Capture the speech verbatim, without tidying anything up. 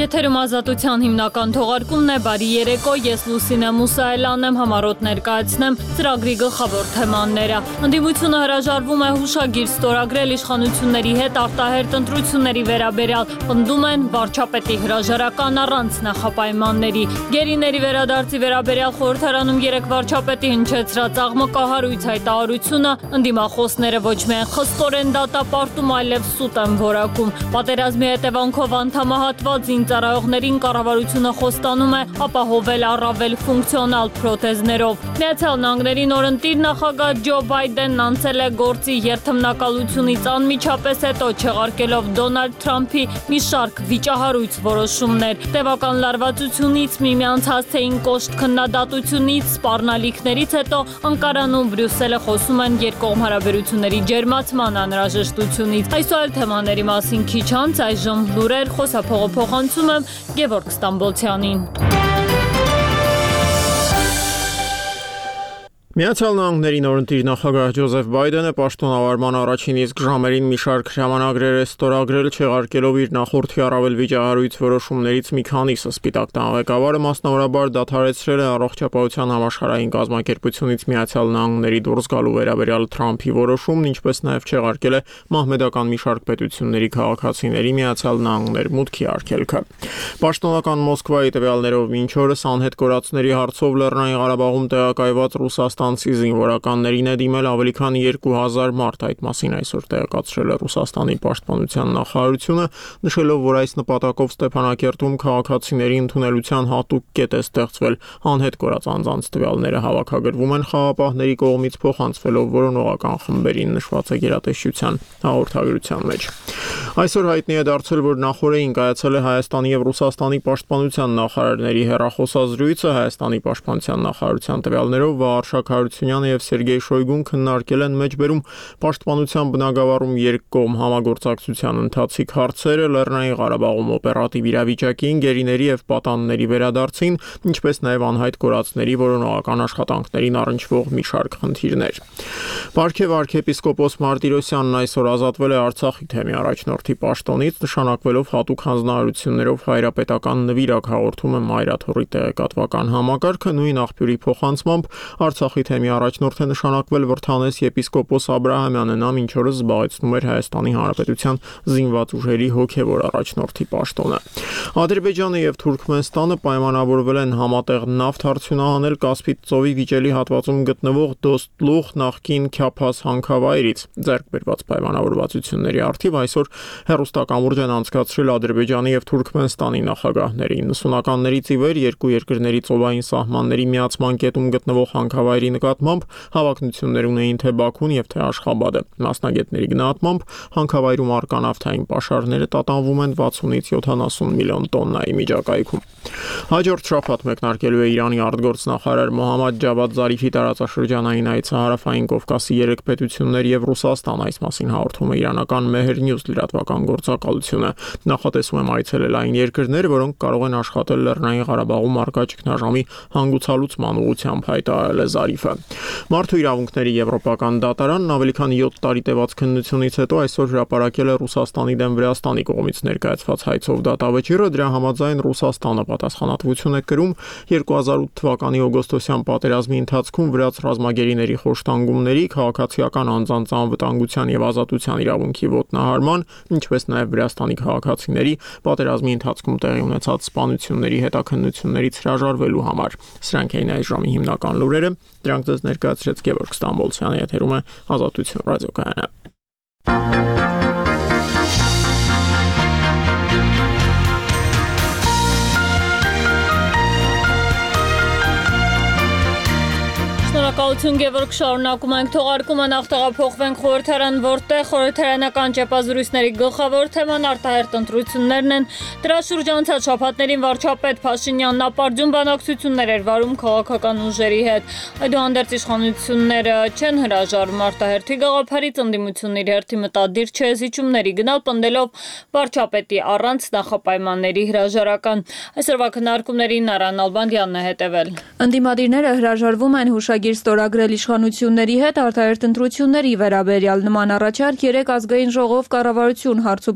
Եթերում ազատության հիմնական թողարկումն է, բարի երեկո, ես Լուսինե Մուսայելյանն եմ, համառոտ ներկայացնեմ ծրագրի գլխավոր թեմաները։ Ընդդիմությունը հրաժարվում է հուշագիր ստորագրել իշխանությունների հետ արտահերթ ընտրությունների վերաբերյալ, պնդում են վարչապետի հրաժարական առանց նախապայմանների։ Գերիների վերադարձի վերաբերյալ խորհրդարանում երեկ վարչապետի հնչեցրած աղմկահարույց հայտարարությունը ընդդիմախոսները ոչ միայն խստորեն դատապարտում, այլև սուտ են որակում։ Պատերազմի հետևանքով անդամահատված զինծառայողներին կառավարությունը խոստանում է ապահովել առավել ֆունկցիոնալ պրոթեզներով։ Միացյալ Նահանգների նորընտիր նախագահ Ջո Բայդենն անցել է գործի երթմնակալությունից անմիջապես հետո չեղարկելով Դոնալդ Թրամփի մի շարք վիճահարույց որոշումներ։ Տևական լարվածությունից, միմյանց հասցեին կոշտ քննադատությունից, սպառնալիքներից հետո Անկարան ու Բրյուսելը խոսում են երկկողմ հարաբերությունների ջերմացման անհրաժեշտությունից։ Այս ու այլ թեմաների մասին քիչ անց այժմ լուրեր, խոսափողը փոխանցում եմ Գևորգ Ստամբոլցյանին։ Միացյալ Նահանգների նորընտիր նախագահ Ջոզեֆ Բայդենը պաշտոնավարման առաջին իսկ ժամերին մի շարք հրամանագրեր է ստորագրել, չեղարկելով իր նախորդի առավել վիճահարույց որոշումներից մի քանիսը։ Սպիտակ տան ղեկավարը մասնավորաբար դադարեցրել է առողջապահության համաշխարհային կազմակերպությունից Միացյալ Նահանգների դուրս գալու վերաբերյալ Թրամփի որոշումն, ինչպես նաև չեղարկել է մահմեդական մի շարք պետությունների քաղաքացիների Միացյալ Նահանգներ մուտքի արգելքը։ Պաշտոնական Մոսկվայի տվյալներով մինչ օրս անհետ կորածների հարցով Լեռնային Ղարաբաղում տեղակայված Ռուսաստան զինվորականներին է դիմել ավելի քան երկու հազար մարդ, այդ մասին այսօր տեղեկացրել է Ռուսաստանի պաշտպանության նախարարությունը, նշելով, որ այս նպատակով Ստեփանակերտում քաղաքացիների ընդունելության հատուկ կետ է ստեղծվել, անհետ կորած անձանց տվյալները հավաքագրվում են խաղապահների կողմից փոխանցվելով որոնողական խմբերին, նշված է գերատեսչության հաղորդագրության մեջ։ Այսօր հայտնի է դարձել, որ նախորդին կայացել է Հայաստանի եւ Ռուսաստանի պաշտպանության նախարարների հեռախոսազրույցը։ Հայաստանի պաշտպանության նախարարության տվյալներով Վարշակ Հարությունյանը եւ Սերգեյ Շոյգուն քննարկել են մեջբերում պաշտպանության բնագավառում երկկողմ համագործակցության ընթացիկ հարցերը, Լեռնային Ղարաբաղում օպերատիվ իրավիճակին, գերիների եւ պատանների վերադարձին, ինչպես նաեւ անհայտ կորածների որոնողական աշխատանքներին առնչվող մի շարք խնդիրներ։ Պարքև arczepiskopos Մարտիրոսյանն այսօր ազատվել է Արցախի թեմի առաջնորդի պաշտոնից, նշանակվելով հատուկ հանձնարարություններով հայրապետական նվիրակ, հաղորդում է Մայրաթորի տեղեկատվական համակարգը։ Նույն աղբյուրի փոխանցմամբ Արցախի թեմի առաջնորդ է նշանակվել Վրթանես եպիսկոպոս Աբրահամյանը, նա մինչ օրս զբաղեցնում էր Հայաստանի Հանրապետության զինված ուժերի հոգևոր առաջնորդի պաշտոնը։ Ադրբեջանը եւ Թուրքմենստանը պայմանավորվել են համատեղ նավթ արդյունահանել Կասպից ծովի վիճելի հատվածում գտնվող Դոստլուղ նախկին Քյափաս հանքավայրից։ Ձեռք բերված պայմանավորվածությունների առթիվ այսօր հերոստակամուրջ են անցկացրել Ադրբեջանի եւ Թուրքմենստանի նախագահները։ նվեցունականներից ի վեր երկու երկրների ծովային սահմանների միացման կետում գտնվող հանքավայրի նկատմամբ հավակնություններ ունեին թե Բաքուն եւ թե Աշխաբադը։ Մասնագետների գնահատմամբ հանքավայրում առկա նավթային պաշարները տատանվում են վաթսունից յոթանասուն միլիոն տոննայի միջակայքում։ Հաջորդ շաբաթ մեկնարկելու է Իրանի արտգործնախարար Մոհամմադ Ջավադ Զարիֆի տարածաշրջանային այցը Հարավային Կովկասի երեք պետություններ եւ Ռուսաստան, այս մասին հաղորդում է իրանական Մեհր Նյուզ լրատվական գործակալությունը։ Նախատեսվում է այցելել այն երկրներ, որոնք կարող են աշխատել Լեռնային Ղարաբաղում առկա ճգնաժամի հանգուցալուծման ուղղությամբ, հայտարարել է Զարիֆը։ Մարդու իրավունքների եվրոպական դատարանն ավելի քան յոթ տարի տևած քննությունից հետո այսօր հրապարակել է Ռուսաստանի դեմ Վրաստանի կողմից ներկայացված հայցով դատավճիռը։ Դրա համաձայն Ռուսաստանը պատասխանատվություն է կրում երկու հազար ութ թվականի օգոստոսյան պատերազմի ընթացքում վրաց ռազմագերիների խոշտանգումների, քաղաքացիական անձանց անվտանգության եւ ազատության իրավունքի ոտնահարման, ինչպես նաեւ Վրաստանի քաղաքացիների պատերազմի ընթացքում տեղի ունեցած սպանությունների հետաքննություններից հրաժարվելու համար։ Սրանք էին այս ժամի հիմնական լուրերը, դրանք ձեզ ներկայացրեց Գևորգ Ստամբոլցյանը, եթերում է Ազատություն ռադիոկայանը։ Շնորհակալություն Գևորգ, շարունակում ենք թողարկումը, նախ տեղափոխվենք խորհրդարան, որտեղ խորհրդարանական ճեպազրույցների գլխավոր թեման արտահերթ ընտրություններն են։ Դրա շուրջ անցած շաբաթներին վարչապետ Փաշինյանն ապարդյուն բանակցություններ էր վարում քաղաքական ուժերի հետ։ Այդուհանդերձ իշխանությունները չեն հրաժարվում արտահերթի գաղափարից, ընդդիմությունն իր հերթի մտադիր չէ զիջումների գնալ, պնդելով վարչապետի առանց նախապայմանների հրաժարական։ Այսօրվա քննարկումներին Նարան Ալբանդյանն է հետևել։ Ընդդիմադիրները հրաժարվում են հուշագիր ստորագրել իշխանությունների հետ արտահերթ ընտրությունների վերաբերյալ նման առաջարկ երեկ ազգային ժողով կառավարություն հարց ու